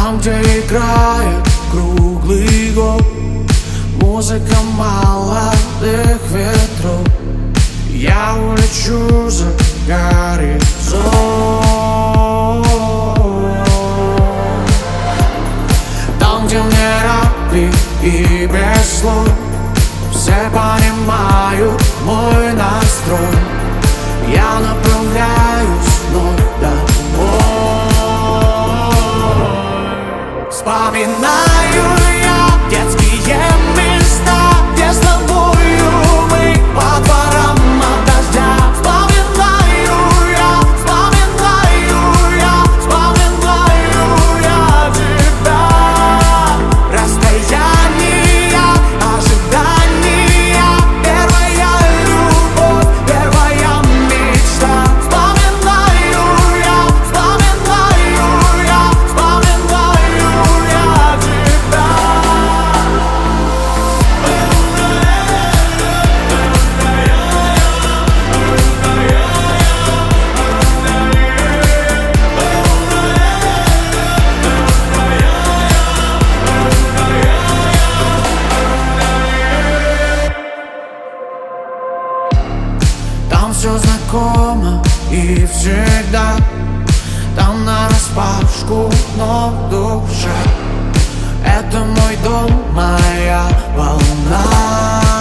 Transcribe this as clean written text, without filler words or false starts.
Там, где играет круглый год музыка молодых ветров, я улечу за горизонт. Там, где мне рады и без слов все понимают мой настрой, я направляюсь вновь домой. Вспоминаю я детские места, где с тобою мы по дворам от дождя. Вспоминаю я тебя. Расстояние, ожидания, первая любовь, первая мечта. Вспоминаю я тебя. Там все знакомо и всегда, там нараспашку, но в душе это мой дом, моя волна.